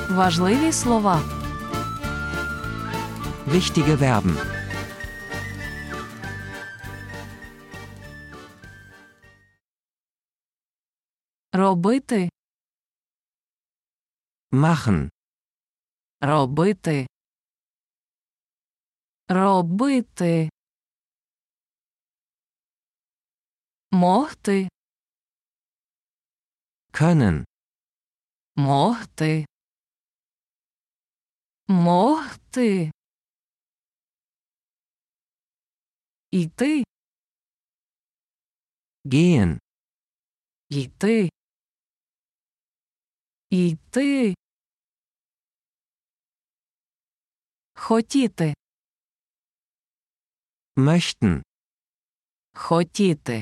Важливі слова. Wichtige Verben. Робити. Machen. Робити. Робити. Могти. Können. Могти. Могти. Іти. Gehen. Йти. Йти. Хотіти. Möchten. Хотіти.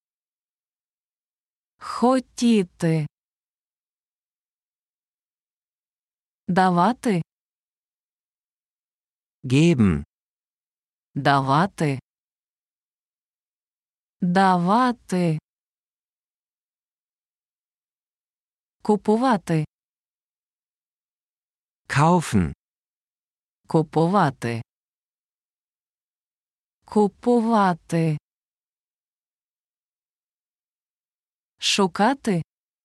Хотіти. Давати. Geben. Давати. Давати. Купувати. Kaufen. Купувати. Купувати. Шукати.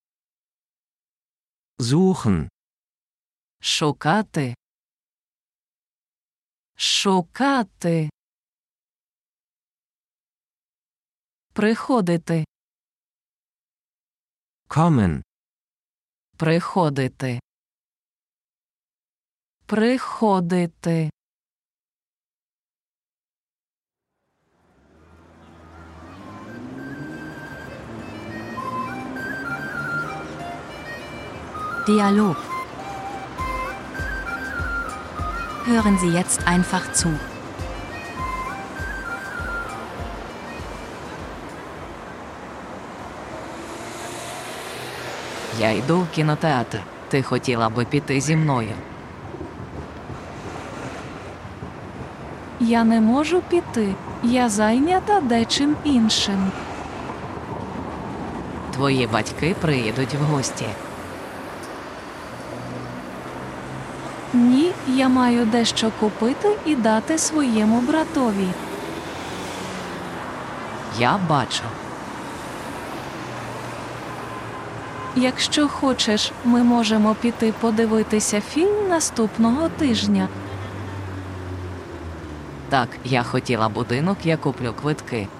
Suchen. Шукати. Шукати. Приходити. Kommen. Приходити. Приходити. Dialog. Hören Sie jetzt einfach zu. Я йду в кінотеатр. Ти хотіла би піти зі мною? Я не можу піти. Я зайнята дечим іншим. Твої батьки приїдуть в гості. Ні, я маю дещо купити і дати своєму братові. Я бачу. Якщо хочеш, ми можемо піти подивитися фільм наступного тижня. Так, я хотіла будинок, я куплю квитки.